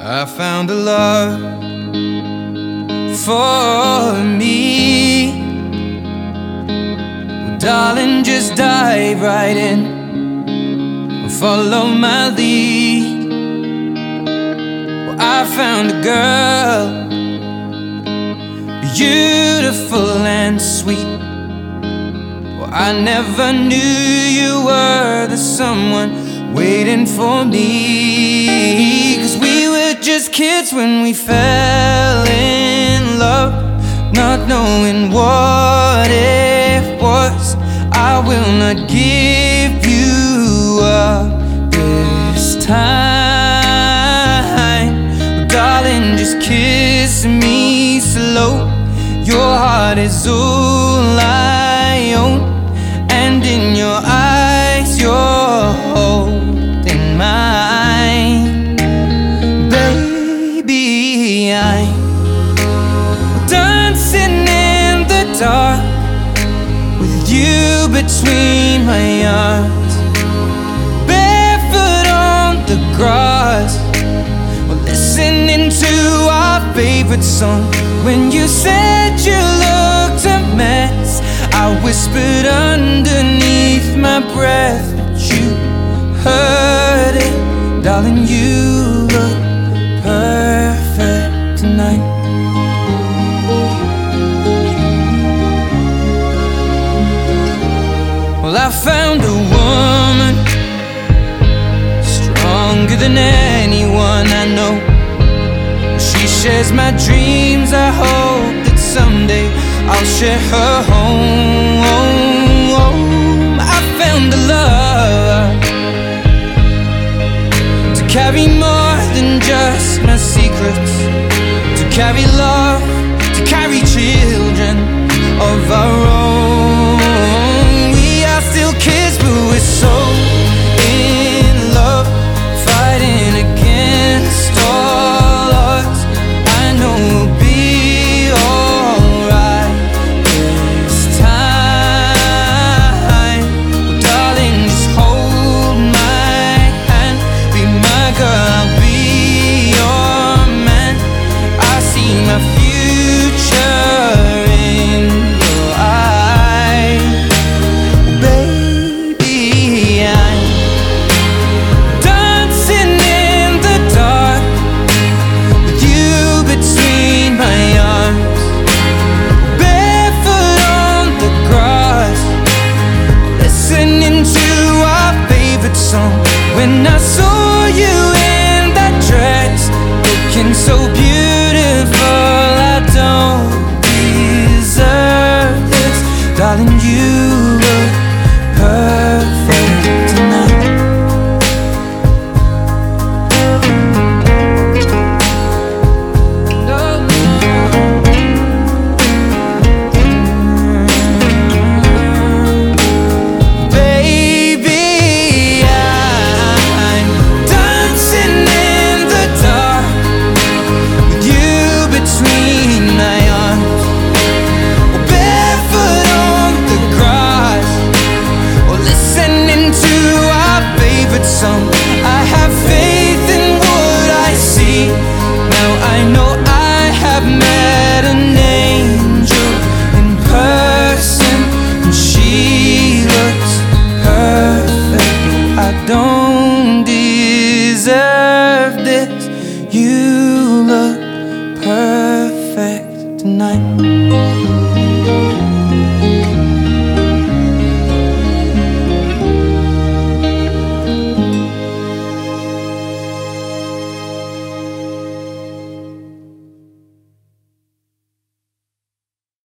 I found a love for me. Well, darling, just dive right in and follow my lead. Well, I found a girl, beautiful and sweet. Well, I never knew you were the someone waiting for me. 'Cause we were just kids when we fell in love, not knowing what it was. I will not give you up this time. Well, darling, just kiss me slow. Your heart is all I own, and in your eyes you're holding mine. Baby, I'm dancing in the dark with you between my arms, barefoot on the grass. We're listening to our favorite song. When you said you looked a mess, I whispered underneath my breath, but you heard it. Darling, you look perfect tonight. Well, I found a woman stronger than anyone I know. She shares my dreams. I hope that someday I'll share her home. I found a love to carry more than just my secrets, to carry love, to carry children of our own. We are still kids, but we're so in love, fighting against all odds. I know we'll be alright this time. Well, darling, just hold my hand, be my girl, I'll be your man. I see my future in your eyes. Baby, I'm dancing in the dark with you between my arms, barefoot on the grass, listening to our favorite song. When I saw you in that dress, looking so beautiful, I don't deserve this. Darling, you look perfect tonight. Baby, I'm dancing in the dark with you between my arms, barefoot on the grass, or listening to our favorite song. I have faith in what I see. Now I know I have met an angel in person, and she looks perfect. I don't deserve this. You